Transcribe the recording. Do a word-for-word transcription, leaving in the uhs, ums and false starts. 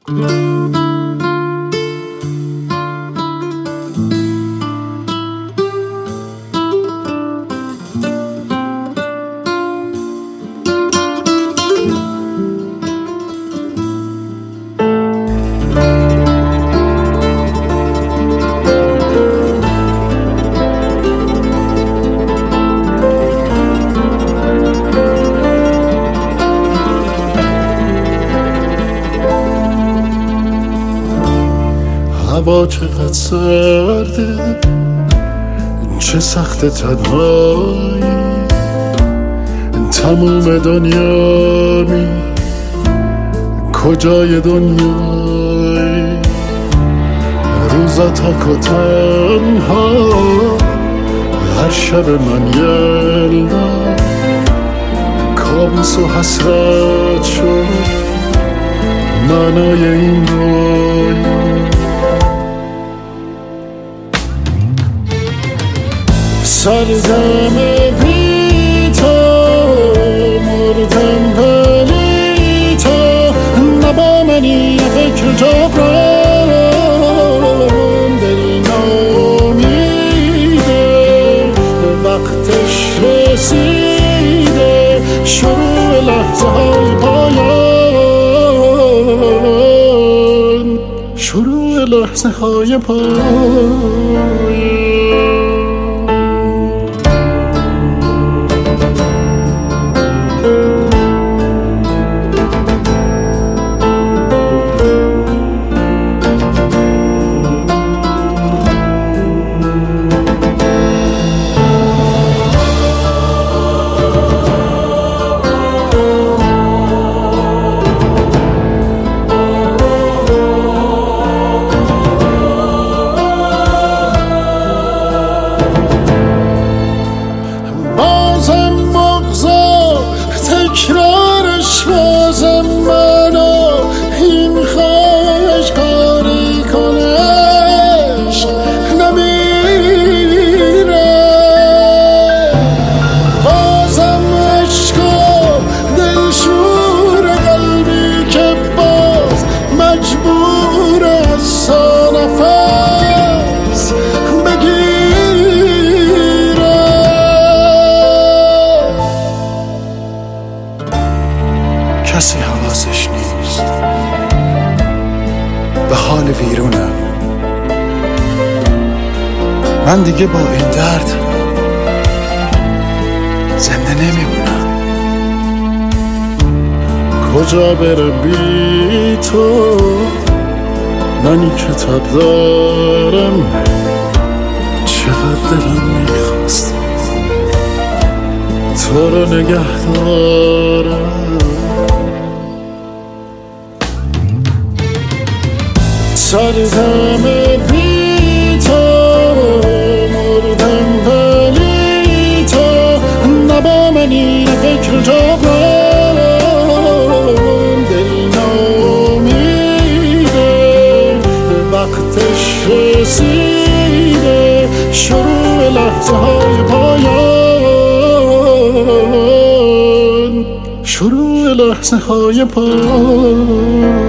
هوا چقدر سرده، چه سخت تنهایی، تموم دنیا می کجای دنیایی، روزا تک و تنها، هر شب من یلدا کابوس و حسرت شد معنای این دنیا. سردم بی تو، مردم ولی تو نبا منی فکر جبران، دل نامیده وقتش رسیده، شروع لحظه های پایان، شروع لحظه های پایان. تکرارش بازم منو این خواهش کاری کنش نمیره، بازم عشق و دلشور قلبی که باز مجبور از نفس بگیره. کسی حواسش نیست به حال ویرونم، من دیگه با این درد زنده نمیمونم. کجا برم بی تو، منی کتاب دارم، چقدر دلم میخواست تو رو نگه دارم. سردم بی تو، مردم ولی تو نبا منی فکر جبران، دل نامیده وقتش رسیده، شروع لحظه های پایان، شروع لحظه های پایان.